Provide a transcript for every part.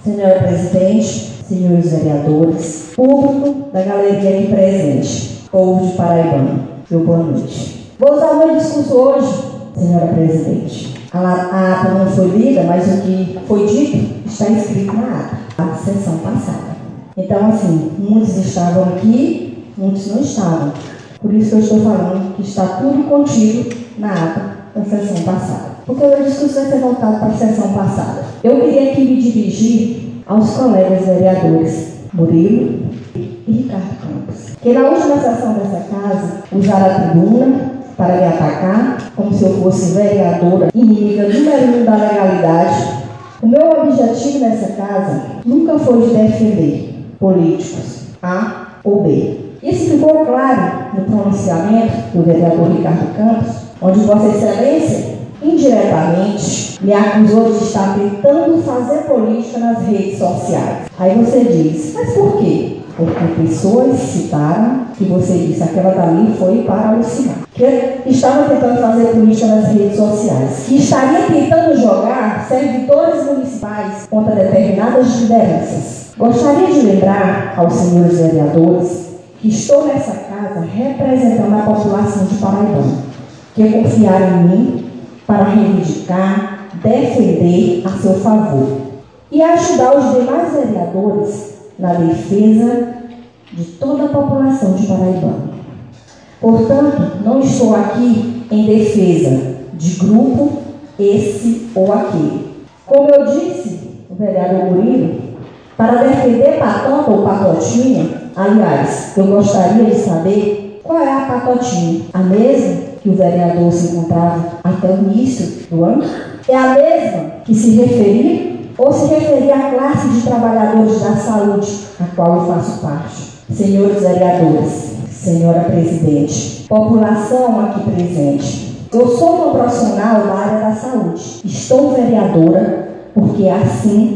Senhora Presidente, senhores vereadores, público da galeria aqui presente, povo de Paraibano, meu boa noite. Vou usar o meu discurso hoje, senhora Presidente. A ata não foi lida, mas o que foi dito está escrito na ata, a sessão passada. Então, assim, muitos estavam aqui, muitos não estavam. Por isso que eu estou falando que está tudo contido na ata da sessão passada. Porque o meu discurso vai ser voltado para a sessão passada. Eu queria aqui me dirigir aos colegas vereadores Murilo e Ricardo Campos, que na última sessão dessa casa usaram a tribuna para me atacar como se eu fosse vereadora inimiga número 1 da legalidade. O meu objetivo nessa casa nunca foi de defender políticos A ou B. Isso ficou claro no pronunciamento do vereador Ricardo Campos, onde Vossa Excelência, indiretamente, me acusou de estar tentando fazer política nas redes sociais. Aí você diz, mas por quê? Porque pessoas citaram que você disse, aquela dali foi para alucinar. Que estava tentando fazer política nas redes sociais. Que estaria tentando jogar servidores municipais contra determinadas lideranças. Gostaria de lembrar aos senhores vereadores que estou nessa casa representando a população de Paraibano, que confiaram em mim para reivindicar, defender a seu favor e ajudar os demais vereadores na defesa de toda a população de Paraibano. Portanto, não estou aqui em defesa de grupo, esse ou aquele. Como eu disse, o vereador Murilo, para defender Patota ou Patotinha, aliás, eu gostaria de saber qual é a Patotinha, a mesma que o vereador se encontrava até o início do ano? É a mesma que se referia ou se referia à classe de trabalhadores da saúde, a qual eu faço parte? Senhores vereadores, senhora Presidente, população aqui presente, eu sou uma profissional da área da saúde. Estou vereadora porque assim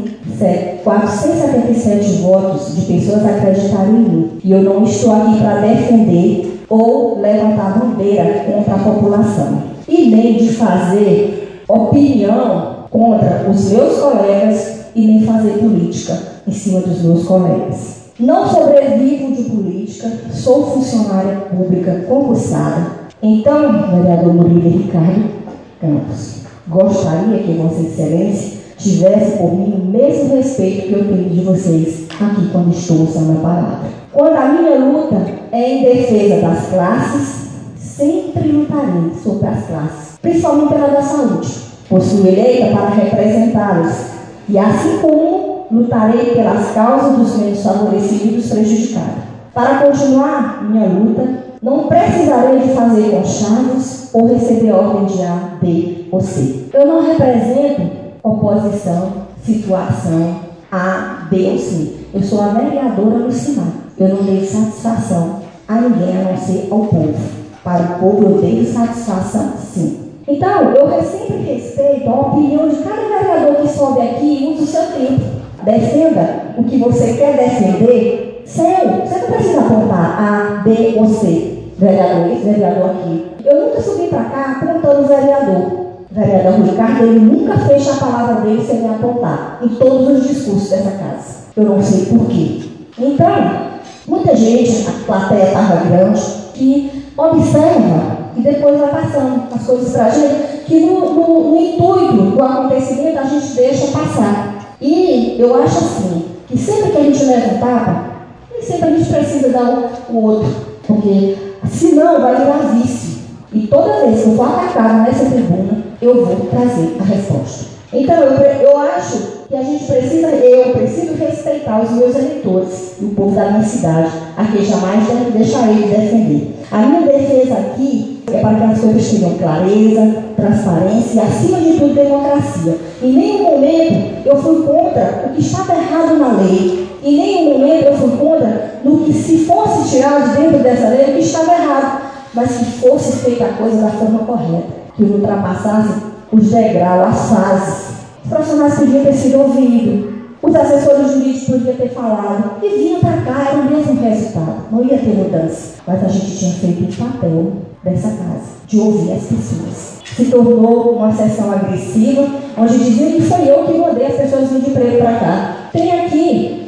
477 votos de pessoas acreditaram em mim. E eu não estou aqui para defender ou levantar bandeira contra a população. E nem de fazer opinião contra os meus colegas e nem fazer política em cima dos meus colegas. Não sobrevivo de política, sou funcionária pública concursada. Então, vereador Murilo e Ricardo Campos, gostaria que Vossa Excelência tivesse por mim o mesmo respeito que eu tenho de vocês aqui quando estou usando a palavra. Quando a minha luta é em defesa das classes, sempre lutarei sobre as classes, principalmente pela da saúde, pois fui eleita para representá-los. E assim como lutarei pelas causas dos menos favorecidos e dos prejudicados. Para continuar minha luta, não precisarei de fazer conchavos ou receber ordem de A, B ou C. Eu não represento oposição, situação A, B ou C. Eu sou a vereadora Lucimar. Eu não dei satisfação a ninguém a não ser ao povo. Para o povo eu dei satisfação, sim. Então, eu sempre respeito a opinião de cada vereador que sobe aqui e usa o seu tempo. Defenda o que você quer defender. Seu. Você não precisa apontar A, B ou C. Vereador esse, vereador aqui. Eu nunca subi para cá apontando o vereador. O vereador Ricardo, ele nunca fecha a palavra dele sem me apontar. Em todos os discursos dessa casa. Eu não sei por quê. Então, muita gente, a plateia estava grande, que observa e depois vai passando as coisas para a gente, que no intuito do acontecimento a gente deixa passar. E eu acho assim, que sempre que a gente leva um tapa, nem sempre a gente precisa dar o outro, porque senão vai virar vício. E toda vez que eu for atacado nessa tribuna, eu vou trazer a resposta. Então eu acho que a gente precisa, eu preciso respeitar os meus eleitores e o povo da minha cidade, a quem jamais deixarei de defender. A minha defesa aqui é para que as coisas tenham clareza, transparência e, acima de tudo, democracia. Em nenhum momento eu fui contra o que estava errado na lei. Em nenhum momento eu fui contra no que, se fosse tirado de dentro dessa lei, o que estava errado, mas que fosse feita a coisa da forma correta, que não ultrapassasse os degraus, as fases. Os profissionais podiam ter sido ouvidos, os assessores jurídicos podiam ter falado, e vinha para cá, era o mesmo resultado, não ia ter mudança. Mas a gente tinha feito o papel dessa casa, de ouvir as pessoas. Se tornou uma sessão agressiva, onde diziam que foi eu que mandei as pessoas virem de preto para cá. Tem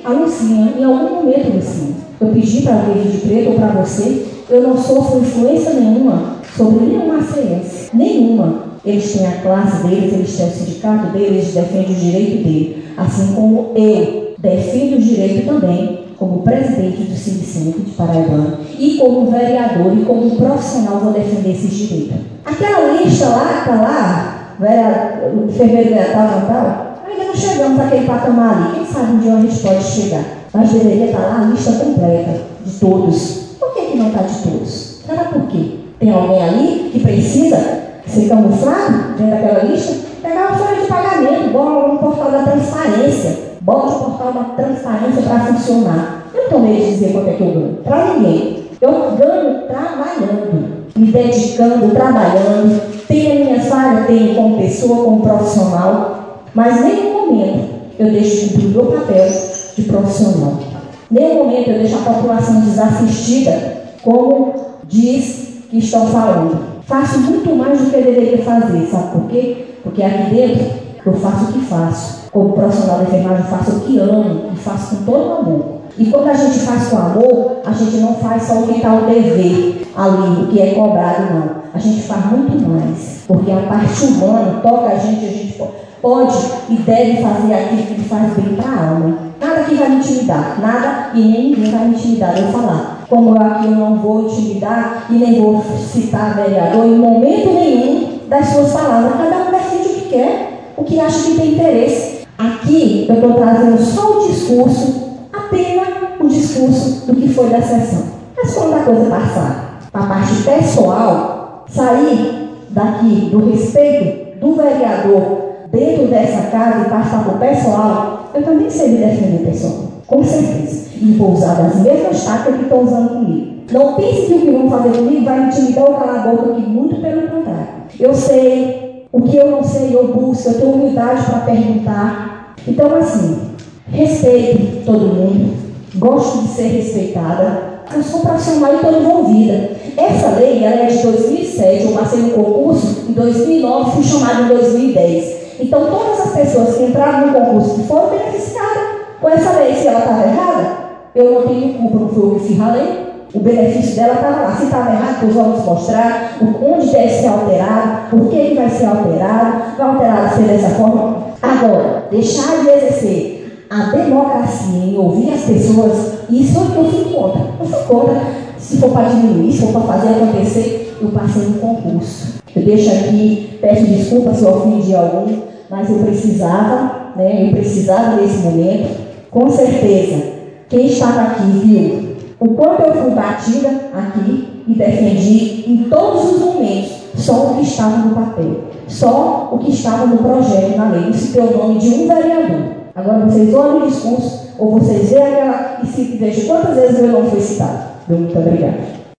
a Lucinha, em algum momento, Lucinha, eu pedi para ver Rio de Preto ou para você, eu não sofro influência nenhuma sobre nenhum maceiense, nenhuma. Eles têm a classe deles, eles têm o sindicato deles, eles defendem o direito dele, assim como eu defendo o direito também, como presidente do Sindicíndico de Paraibana, e como vereador e como profissional vou defender esses direitos. Aquela lista lá, está lá, o enfermeiro tal, ainda não chegamos naquele patamar ali. Quem sabe um dia a gente pode chegar. Mas deveria estar lá a lista completa de todos. Por que não está de todos? Será por quê? Tem alguém ali que precisa ser camuflado dentro daquela lista? Pegar uma folha de pagamento, bota no portal da transparência. Bota o portal da transparência para funcionar. Eu não tenho medo de dizer quanto é que eu ganho. Para ninguém. Eu ganho trabalhando, me dedicando, trabalhando. Tenho a minha falha, tenho como pessoa, como profissional. Mas em nenhum momento eu deixo de cumprir o meu papel de profissional. Em nenhum momento eu deixo a população desassistida, como diz que estão falando. Faço muito mais do que eu deveria fazer, sabe por quê? Porque aqui dentro eu faço o que faço. Como profissional de enfermagem, eu faço o que amo e faço com todo amor. E quando a gente faz com amor, a gente não faz só o que está o dever ali, o que é cobrado, não. A gente faz muito mais. Porque a parte humana toca a gente pode e deve fazer aquilo que faz bem para a alma. Nada que vai me intimidar, nada e nem ninguém vai me intimidar eu falar. Como eu aqui eu não vou intimidar e nem vou citar vereador em momento nenhum das suas palavras. Cada um decide o que quer, o que acha que tem interesse. Aqui eu estou trazendo só o discurso, apenas o discurso do que foi da sessão. Mas quando a coisa passar para a parte pessoal, sair daqui do respeito do vereador dentro dessa casa e passar para o pessoal, eu também sei me defender pessoal, com certeza. E vou usar as mesmas táticas que estão usando comigo. Não pense que o que vão fazer comigo vai me intimidar ou calar a boca, que muito pelo contrário. Eu sei. O que eu não sei, eu busco, eu tenho humildade para perguntar. Então, assim, respeito todo mundo, gosto de ser respeitada, eu sou profissional e estou envolvida. Essa lei, ela é de 2007, eu passei no concurso em 2009, fui chamada em 2010. Então, todas as pessoas que entraram no concurso foram beneficiadas com essa lei. Se ela estava errada, eu não tenho culpa, não foi eu que fiz a lei. O benefício dela estava lá. Se estava errado, nós vamos mostrar onde deve ser alterado, por que vai ser alterado, vai alterado ser dessa forma. Agora, deixar de exercer a democracia em ouvir as pessoas, isso é o que eu fui contra. Eu fui contra. Se for para diminuir, se for para fazer acontecer, eu passei no concurso. Eu deixo aqui, peço desculpas se eu ofendi algum, mas eu precisava desse momento. Com certeza, quem estava aqui viu o quanto eu fui batida aqui e defendi em todos os momentos só o que estava no papel, só o que estava no projeto, na lei. Não citei o nome de um vereador. Agora vocês olhem o discurso, ou vocês veem aquela e se vejam quantas vezes o meu nome foi citado. Muito obrigada.